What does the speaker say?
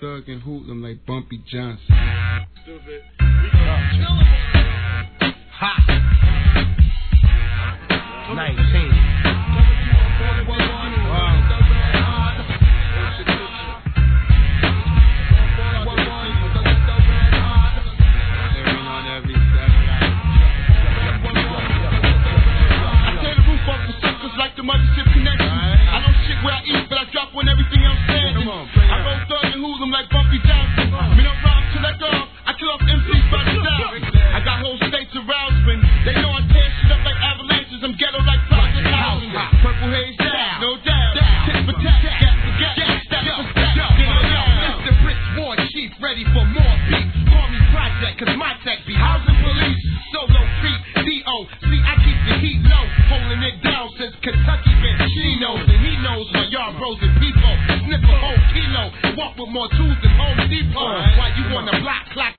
thug and hoodlum like Bumpy Johnson. Stupid. Ha! 19. Like the mothership connection. I don't shit where I eat, but I drop when everything else standing. I roll thug and hoodlum like Bumpy Johnson. Me don't rob till I dog. I kill off MCs by the thousand. I got whole states aroused me. They know I tear shit up like avalanches. I'm ghetto like Project Housing. Purple haze down, no doubt. Tit for tat, gat for gat, stack for stack. Mr. Rich War Chief, ready for more beef. Call me Project, cause my tech be housing police. Solo feet, D.O. See, I keep the heat low, holding it down since Kentucky been Chinos, and he knows my yard bros and people. Sniff a whole kilo, walk with more tools than Home Depot. While you on the block clock.